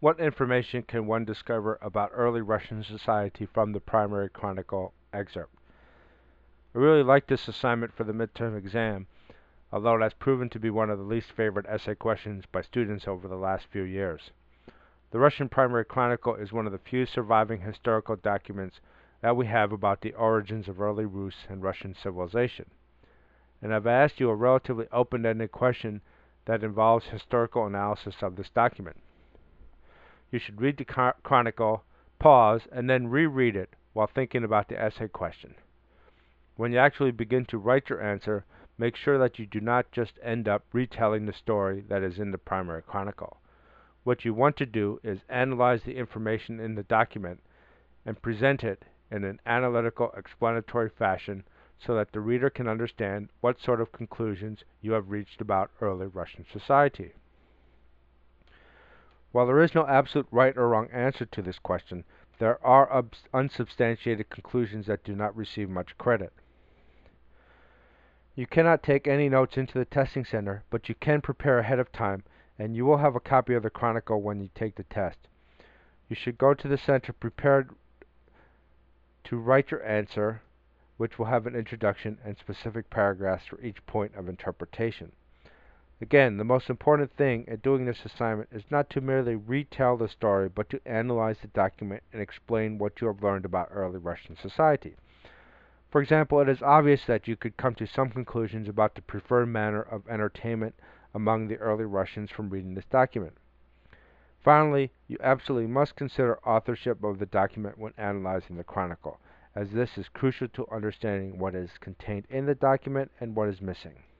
What information can one discover about early Russian society from the primary chronicle excerpt? I really like this assignment for the midterm exam, although it has proven to be one of the least favorite essay questions by students over the last few years. The Russian Primary Chronicle is one of the few surviving historical documents that we have about the origins of early Rus and Russian civilization. And I've asked you a relatively open-ended question that involves historical analysis of this document. You should read the chronicle, pause, and then reread it while thinking about the essay question. When you actually begin to write your answer, make sure that you do not just end up retelling the story that is in the primary chronicle. What you want to do is analyze the information in the document and present it in an analytical, explanatory fashion so that the reader can understand what sort of conclusions you have reached about early Russian society. While there is no absolute right or wrong answer to this question, there are unsubstantiated conclusions that do not receive much credit. You cannot take any notes into the testing center, but you can prepare ahead of time, and you will have a copy of the chronicle when you take the test. You should go to the center prepared to write your answer, which will have an introduction and specific paragraphs for each point of interpretation. Again, the most important thing in doing this assignment is not to merely retell the story, but to analyze the document and explain what you have learned about early Russian society. For example, it is obvious that you could come to some conclusions about the preferred manner of entertainment among the early Russians from reading this document. Finally, you absolutely must consider authorship of the document when analyzing the chronicle, as this is crucial to understanding what is contained in the document and what is missing.